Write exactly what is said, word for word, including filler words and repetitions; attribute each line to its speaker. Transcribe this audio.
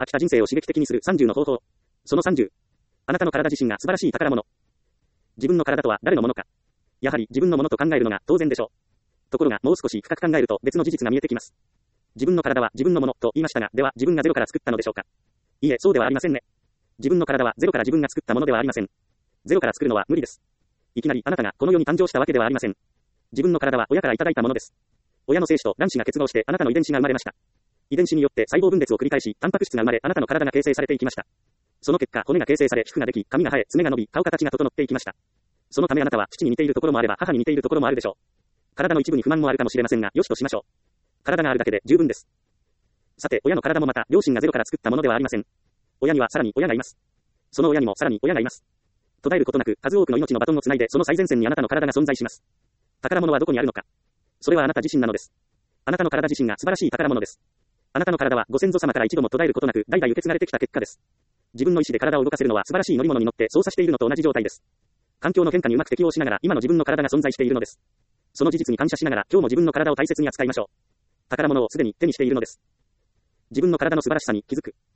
Speaker 1: 飽きた人生を刺激的にするさんじゅうの方法。そのさんじゅう。あなたの体自身が素晴らしい宝物。自分の体とは誰のものか。やはり自分のものと考えるのが当然でしょう。ところがもう少し深く考えると別の事実が見えてきます。自分の体は自分のものと言いましたが、では自分がゼロから作ったのでしょうか。いいえ、そうではありませんね。自分の体はゼロから自分が作ったものではありません。ゼロから作るのは無理です。いきなりあなたがこの世に誕生したわけではありません。自分の体は親からいただいたものです。親の精子と卵子が結合してあなたの遺伝子が生まれました。遺伝子によって細胞分裂を繰り返し、タンパク質が生まれ、あなたの体が形成されていきました。その結果、骨が形成され、皮膚ができ、髪が生え、爪が伸び、顔形が整っていきました。そのためあなたは父に似ているところもあれば母に似ているところもあるでしょう。体の一部に不満もあるかもしれませんが、よしとしましょう。体があるだけで十分です。さて、親の体もまた、両親がゼロから作ったものではありません。親にはさらに親がいます。その親にもさらに親がいます。途絶えることなく、数多くの命のバトンをつないで、その最前線にあなたの体が存在します。宝物はどこにあるのか。それはあなた自身なのです。あなたの体自身が素晴らしい宝物です。あなたの体はご先祖様から一度も途絶えることなく、代々受け継がれてきた結果です。自分の意志で体を動かせるのは素晴らしい乗り物に乗って操作しているのと同じ状態です。環境の変化にうまく適応しながら、今の自分の体が存在しているのです。その事実に感謝しながら、今日も自分の体を大切に扱いましょう。宝物をすでに手にしているのです。自分の体の素晴らしさに気づく。